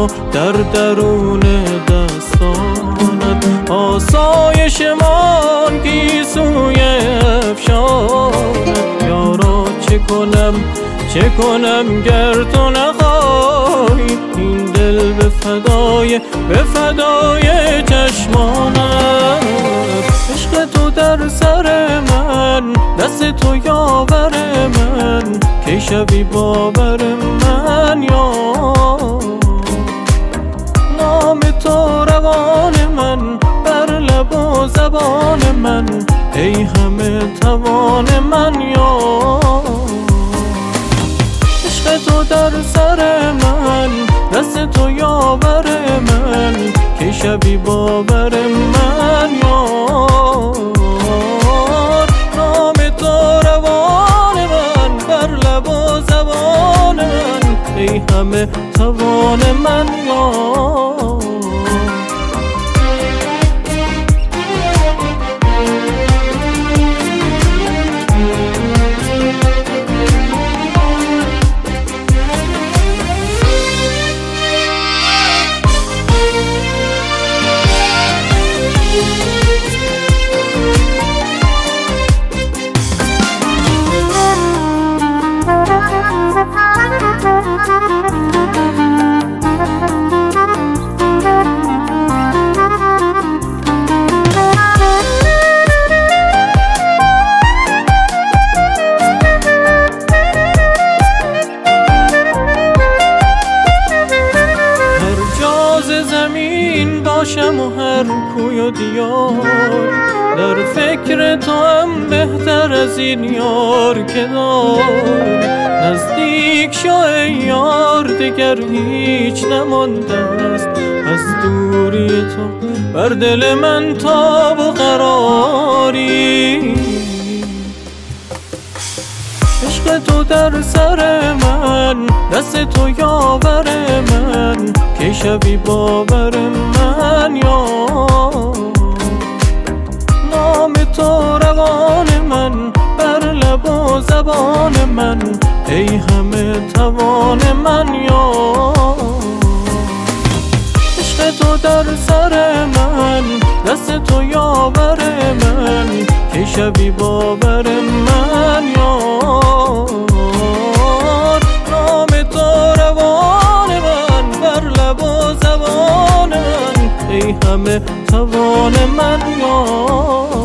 و در درون دستانت آسایش مان گیسوی افشانت. یارا چه کنم گر تو نخواهی این دل به فدای چشمانت. عشق تو در سر من، دست تو یاور من، کی شوی باور من یار. نام تو روان من، بر لب و زبان من، ای همه توان من یار. عشق تو در سر من، دست تو یاور من، کی شوی باور من یار. نام تو روان من، بر لب و زبان من، ای همه توان من یار. باشم و هر کوی و دیار، در فکر تو هم بهتر از این یار که دار. نزدیک شو ای یار، دیگر هیچ نمانده است از دوری تو بر دل من تاب و قراری. عشق تو در سر من، دست تو یاور من، کی شوی باور من یار. نام تو روان من، بر لب و زبان من، ای همه توان من یار. عشق تو در سر من، دست تو یاور من، کی شوی باور من یار. نام تو روان من، بر لب و زبان من، ای همه توان من یار.